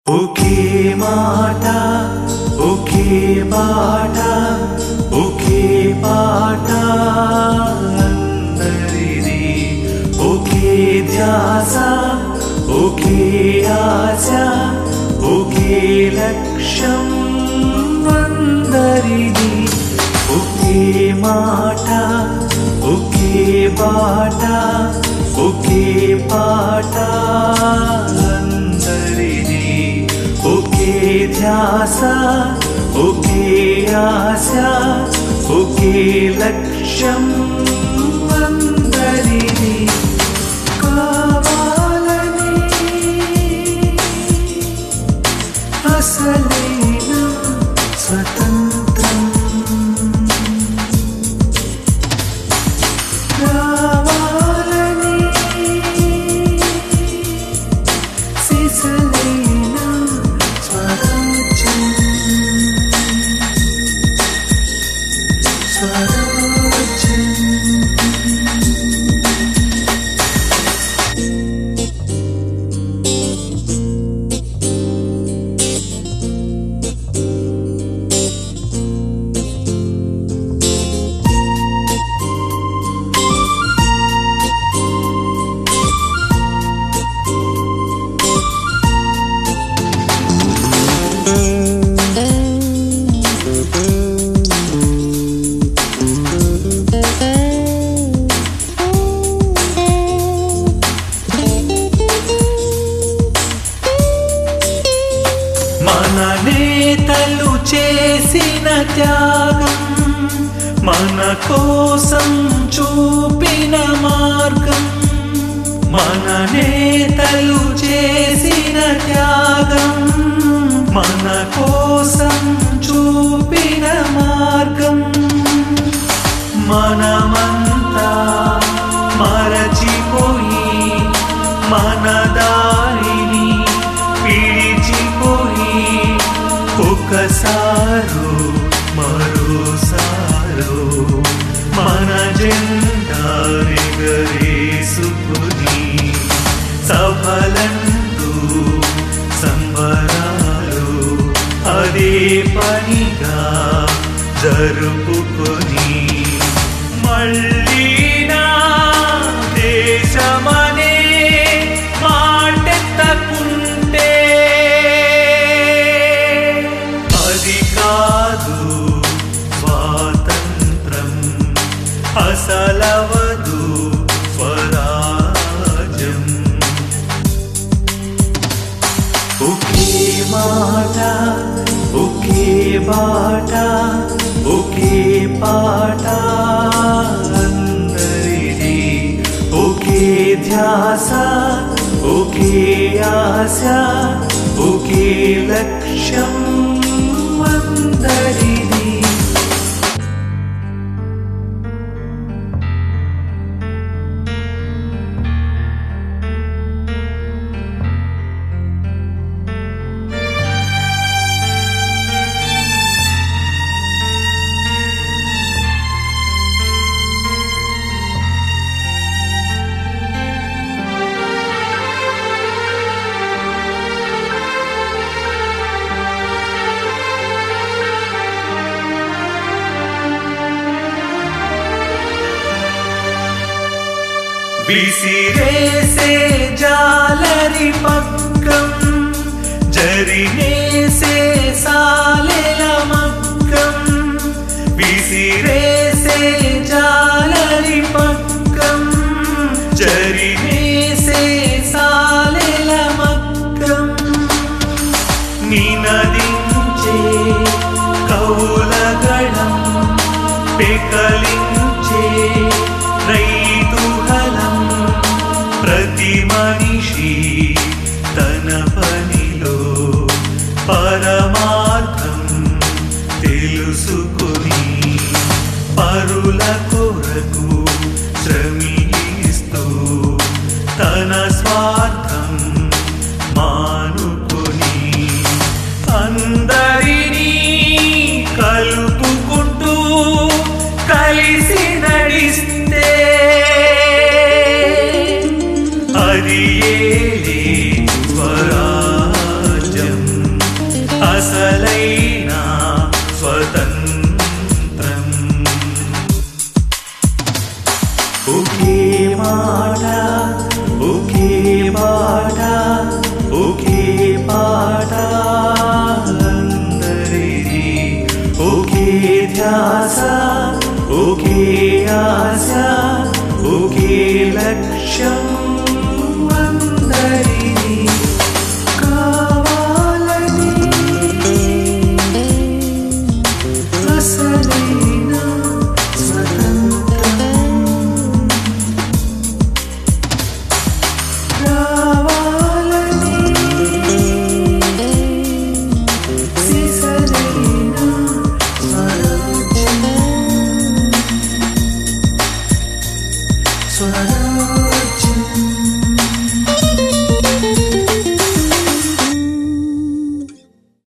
ఒకే మాట ఒకే బాట ఒకే పాట అందరిది ఒకే ధ్యాస ఒకే ఆశ ఒకే లక్ష్యం అందరిది ఒకే మాట ఒకే బాట ఒకే పాట అందరిది ఒకే ధ్యాస ఒకే ఆశ ఒకే లక్ష్యం అందరిది కావాలని అసలైన స్వతంత్రం కావాలని సిసలైన స్వరాజ్యం మన నేతలు చేసిన త్యాగం మన కోసం చూపిన మార్గం మన నేతలు చేసిన త్యాగం మన కోసం చూపిన మార్గం మనమంతా మరచిపోయి మన దారిని విడిచిపోయి ఒకసారు మరోసారు మన జెండాని ఎగరేసుకుని సఫలంటూ సంబరాలు అదే పనిగా జరుపుకొని మళ్ళీ నా దేశమనే మాటెత్తకుంటే అది కాదు స్వాతంత్రం అసలవదు స్వరాజ్యం ఒకే మాట ఒకే బాట ఒకే పాట అందరిది ఒకే ధ్యాస ఒకే ఆశ ఒకే లక్ష్యం అందరిది విసిరేసే జాలరి పక్కం జరినే